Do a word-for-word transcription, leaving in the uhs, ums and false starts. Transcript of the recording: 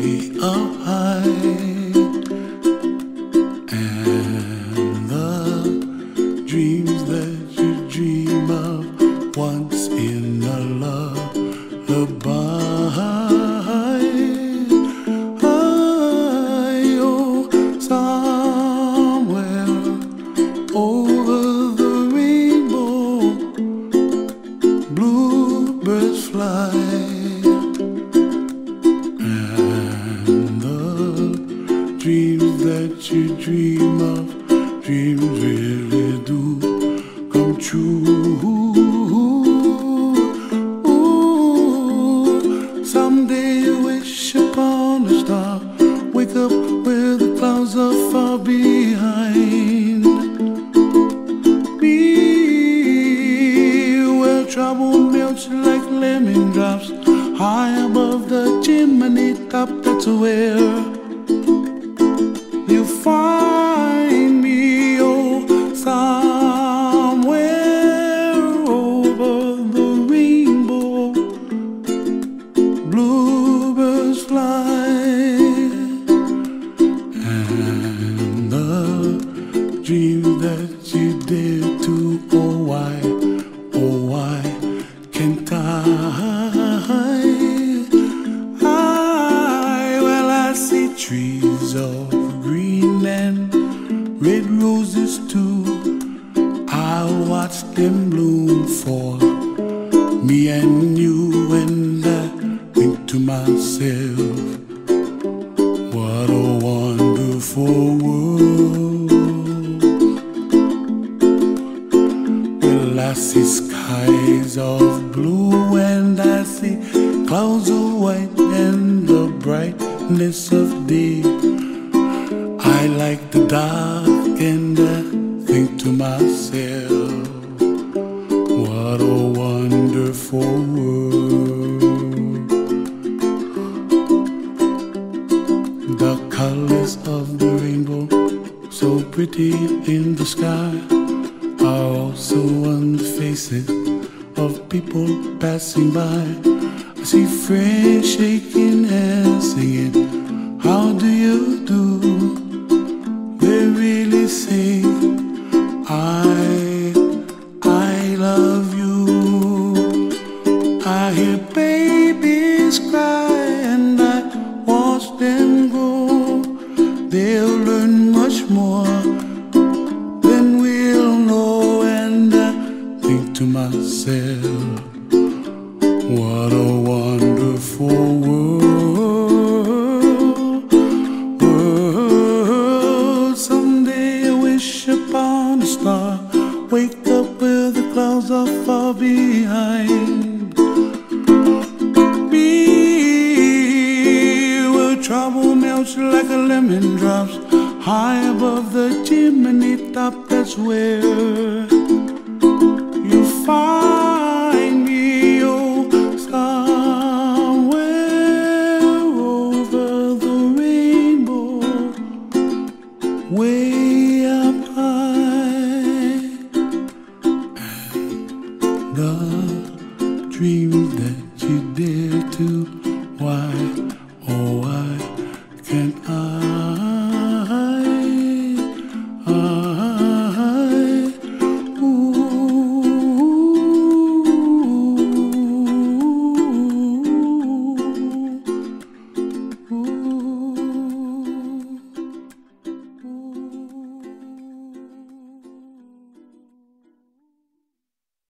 up high, and the dreams that you dream of once in a lullaby. I, oh, somewhere over the rainbow, bluebirds fly. Dreams that you dream of, dreams really do come true. Ooh, someday you wish upon a star, wake up where the clouds are far behind me, where trouble melts like lemon drops high above the chimney top. That's where you find me, oh, somewhere over the rainbow, bluebirds fly, and the dreams that you dare to, oh why, oh why can't I? I, well, I see trees of green and red roses too. I watch them bloom for me and you, and I think to myself, what a wonderful world. Well, I see skies of blue and I see clouds of white and the brightness of day. I like the dark and I think to myself, what a wonderful world. The colors of the rainbow, so pretty in the sky, are also on the faces of people passing by. I see friends shaking hands singing, how do you do? They really say, I, I love you. I hear babies cry and I watch them grow. They'll learn much more than we'll know, and I think to myself, what a wonderful world. Upon a star, wake up where the clouds are far behind me, where trouble melts like a lemon drops high above the chimney top. That's where you find me, oh, somewhere over the rainbow, way up high, and the dreams that you dare to, why, oh why can't I?